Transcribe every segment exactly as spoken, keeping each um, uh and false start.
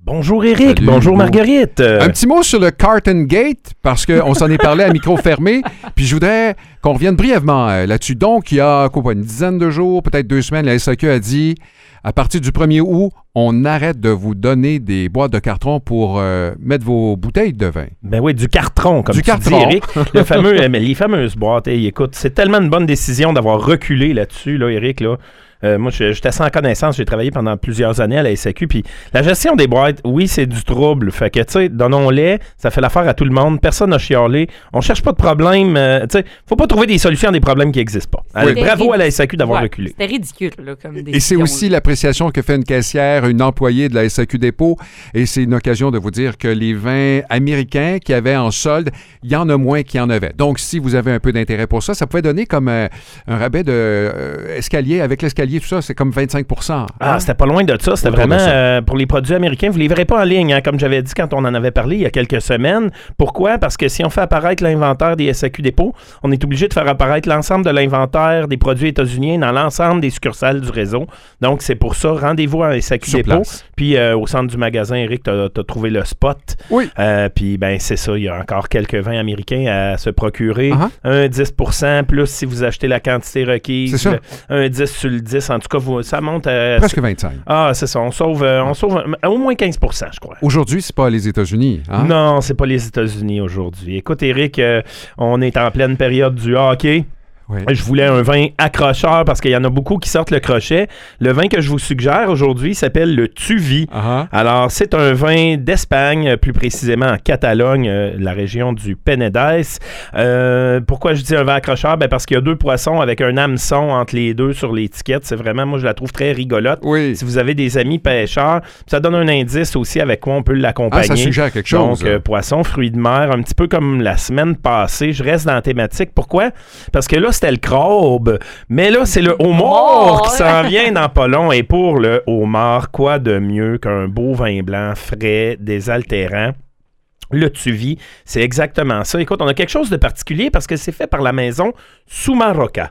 Bonjour Éric, Salut, bonjour Hugo. Marguerite. Un petit mot sur le Carton Gate, parce qu'on s'en est parlé à micro fermé, puis je voudrais qu'on revienne brièvement euh, là-dessus. Donc, il y a quoi, une dizaine de jours, peut-être deux semaines, la S A Q a dit, à partir du premier août, on arrête de vous donner des boîtes de carton pour euh, mettre vos bouteilles de vin. Ben oui, du carton, comme Du tu carton. dis, Éric. Le fameux, euh, mais les fameuses boîtes, hey, écoute, c'est tellement une bonne décision d'avoir reculé là-dessus, là, Éric, là. Euh, moi, je- j'étais sans connaissance. J'ai travaillé pendant plusieurs années à la S A Q. Puis la gestion des boîtes, oui, c'est du trouble. Fait que, tu sais, donnons-les. Ça fait l'affaire à tout le monde. Personne n'a chialé. On cherche pas de problème. Euh, tu sais, faut pas trouver des solutions à des problèmes qui n'existent pas. Allez, C'était bravo rid- à la S A Q d'avoir Ouais, reculé. C'était ridicule, là, comme décision. Et c'est aussi l'appréciation que fait une caissière, une employée de la S A Q Dépôt. Et c'est une occasion de vous dire que les vins américains qui avaient en solde, il y en a moins qu'il y en avait. Donc, si vous avez un peu d'intérêt pour ça, ça pouvait donner comme euh, un rabais de euh, escalier. Avec l'escalier, tout ça, c'est comme vingt-cinq pour cent. Ah, c'était pas loin de ça. C'était Autour de vraiment ça. euh, pour les produits américains. Vous les verrez pas en ligne, hein, comme j'avais dit quand on en avait parlé il y a quelques semaines. Pourquoi? Parce que si on fait apparaître l'inventaire des S A Q Dépôt, on est obligé de faire apparaître l'ensemble de l'inventaire des produits états-uniens dans l'ensemble des succursales du réseau. Donc, c'est pour ça. Rendez-vous à S A Q Sur Dépôt. place. Puis euh, au centre du magasin, Eric, tu as trouvé le spot. Oui. Euh, puis, ben, c'est ça. Il y a encore quelques vins américains à se procurer. Uh-huh. Un dix pour cent, plus si vous achetez la quantité requise. C'est ça. Le- un dix sur le dix. En tout cas, vous, ça monte à... Presque vingt-cinq. Ah, c'est ça. On sauve, euh, on sauve euh, au moins quinze pour cent, je crois. Aujourd'hui, c'est pas les États-Unis. Hein? Non, c'est pas les États-Unis aujourd'hui. Écoute, Eric, euh, on est en pleine période du hockey. Oui. Je voulais un vin accrocheur parce qu'il y en a beaucoup qui sortent le crochet. Le vin que je vous suggère aujourd'hui s'appelle le Tuvi. Uh-huh. Alors, c'est un vin d'Espagne, plus précisément en Catalogne, euh, la région du Penedès. Euh, pourquoi je dis un vin accrocheur? Ben parce qu'il y a deux poissons avec un hameçon entre les deux sur l'étiquette. C'est vraiment, moi, je la trouve très rigolote. Oui. Si vous avez des amis pêcheurs, ça donne un indice aussi avec quoi on peut Ah, l'accompagner. ça suggère quelque chose. Donc, euh, poisson, fruits de mer, un petit peu comme la semaine passée. Je reste dans la thématique. Pourquoi? Parce que là, c'était le crabe. Mais là, c'est le homard qui s'en vient dans pas long. Et pour le homard, quoi de mieux qu'un beau vin blanc frais, désaltérant? Le Tuvi, c'est exactement ça. Écoute, on a quelque chose de particulier parce que c'est fait par la maison Sumaroca.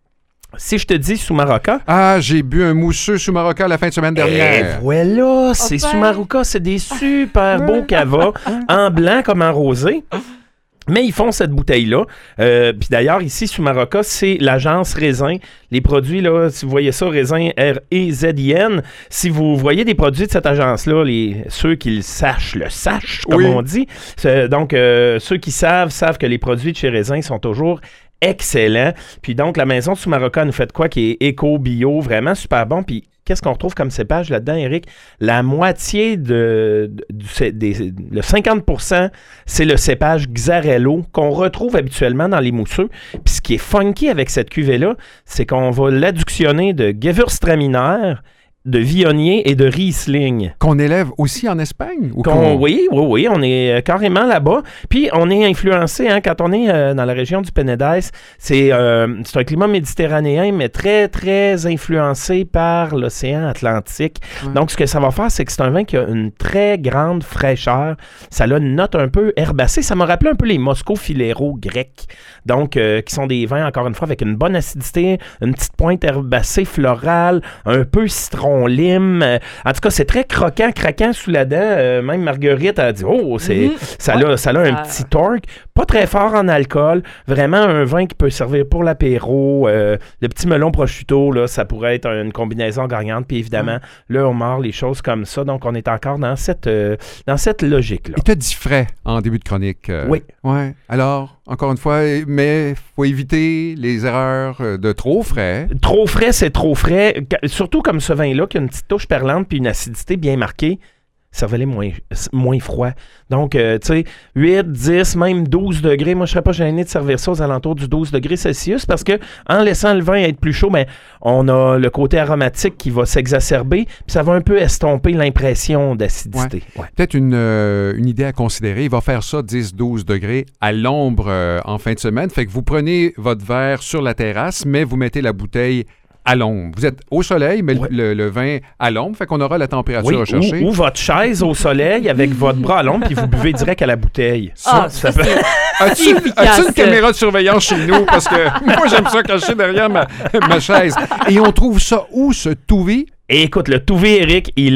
Si je te dis Sumaroca, Ah, j'ai bu un mousseux sous Maroca la fin de semaine et dernière. voilà, c'est Enfin. Sumaroca, c'est des super beaux cavas, en blanc comme en rosé. Mais ils font cette bouteille-là. Euh, Puis d'ailleurs, ici, Sumaroca, c'est l'agence Raisin. Les produits, là, si vous voyez ça, Raisin, R E Z I N. Si vous voyez des produits de cette agence-là, les, ceux qui le sachent, le sachent, comme Oui. on dit. C'est- Donc, euh, ceux qui savent, savent que les produits de chez Raisin sont toujours excellents. Puis donc, la maison Sumaroca nous fait quoi qui est éco-bio, vraiment super bon. Puis qu'est-ce qu'on retrouve comme cépage là-dedans, Eric? La moitié de, de- du cé- des, le cinquante pour cent, c'est le cépage Xarello qu'on retrouve habituellement dans les mousseux. Puis ce qui est funky avec cette cuvée-là, c'est qu'on va l'adductionner de Gewürztraminer, de Viognier et de Riesling. Qu'on élève aussi en Espagne? Ou Qu'on- qu'on- oui, oui, oui, on est euh, carrément là-bas. Puis on est influencé, hein, quand on est euh, dans la région du Penedès, c'est euh, c'est un climat méditerranéen, mais très, très influencé par l'océan Atlantique. Ouais. Donc, ce que ça va faire, c'est que c'est un vin qui a une très grande fraîcheur. Ça a une note un peu herbacée. Ça m'a rappelé un peu les Moscow Filero grecs. Donc, euh, qui sont des vins, encore une fois, avec une bonne acidité, une petite pointe herbacée florale, un peu citron lime. Euh, En tout cas, c'est très croquant, craquant sous la dent. Euh, même Marguerite a dit, oh, c'est, Mhm. ça, Ouais. a, ça a un Ça- petit torque. Pas très fort en alcool. Vraiment un vin qui peut servir pour l'apéro. Euh, le petit melon prosciutto, là, ça pourrait être une combinaison gagnante. Puis évidemment, le homard, les choses comme ça. Donc, on est encore dans cette, euh, dans cette logique-là. Il t'a dit frais en début de chronique. euh, Oui. Ouais. Alors, encore une fois, mais faut éviter les erreurs euh, de trop frais. Trop frais, c'est trop frais. Ca- Surtout comme ce vin-là, qui a une petite touche perlante puis une acidité bien marquée. Servez-les moins, moins froid. Donc, euh, tu sais, huit, dix, même douze degrés. Moi, je serais pas gêné de servir ça aux alentours du douze degrés Celsius parce que en laissant le vin être plus chaud, ben, on a le côté aromatique qui va s'exacerber puis ça va un peu estomper l'impression d'acidité. Ouais. Peut-être une, euh, une idée à considérer. Il va faire ça dix douze degrés à l'ombre euh, en fin de semaine. Fait que vous prenez votre verre sur la terrasse, mais vous mettez la bouteille à l'ombre. Vous êtes au soleil, mais le- Ouais. le, le vin à l'ombre. Fait qu'on aura la température Oui, recherchée. ou, ou votre chaise au soleil avec votre bras à l'ombre puis vous buvez direct à la bouteille. Ah, ça ça, peut- c'est- As-tu efficace. as-tu une caméra de surveillance chez nous? Parce que moi, j'aime ça cacher derrière ma, ma chaise. Et on trouve ça où, ce Tuvi? Et écoute, le Tuvi, Eric, il est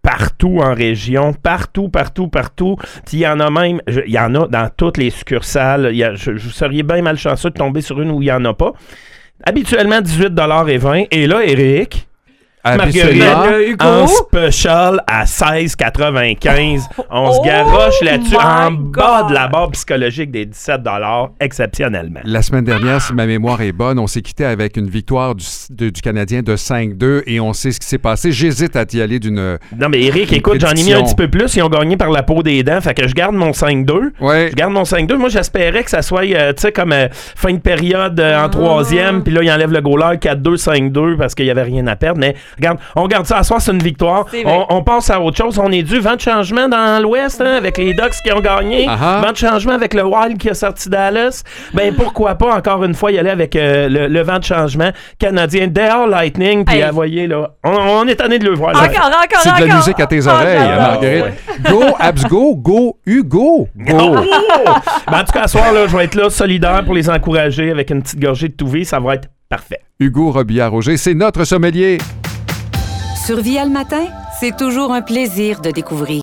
partout en région, partout, partout, partout. Puis il y en a même, il y en a dans toutes les succursales. Y a, je, je seriez bien malchanceux de tomber sur une où il n'y en a pas. Habituellement, dix-huit dollars et vingt. Et là, Éric... Marguerite, en special à seize quatre-vingt-quinze. On oh se garoche là-dessus en God. Bas de la barre psychologique des dix-sept dollars exceptionnellement. La semaine dernière, si ma mémoire est bonne, on s'est quitté avec une victoire du, de, du Canadien de cinq deux et on sait ce qui s'est passé. J'hésite à y aller d'une. Non, mais Éric, écoute, j'en ai mis un petit peu plus. Ils ont gagné par la peau des dents. Fait que je garde mon cinq deux. Ouais. Je garde mon cinq deux. Moi, j'espérais que ça soit, euh, tu sais, comme euh, fin de période euh, en troisième. Puis là, ils enlèvent le goaler quatre deux, cinq deux parce qu'il n'y avait rien à perdre. Mais regarde, on garde ça à soir, c'est une victoire. C'est on, on passe à autre chose. On est dû vent de changement dans l'Ouest, hein, avec les Ducks qui ont gagné. Uh-huh. Vent de changement avec le Wild qui a sorti Dallas. Ben pourquoi pas, encore une fois, y aller avec euh, le, le vent de changement canadien dehors Lightning. Puis, hey. Voyez, là, on, on est tanné de le voir. Encore, encore, encore. C'est de la musique à tes oreilles, oh, Marguerite. Ouais. Go, Abs, go, go, Hugo, go. Oh! Ben, en tout cas, à soir, là, je vais être là, solidaire pour les encourager avec une petite gorgée de Touvé. Ça va être parfait. Hugo Robillard-Roger, c'est notre sommelier. Sur Via le matin, c'est toujours un plaisir de découvrir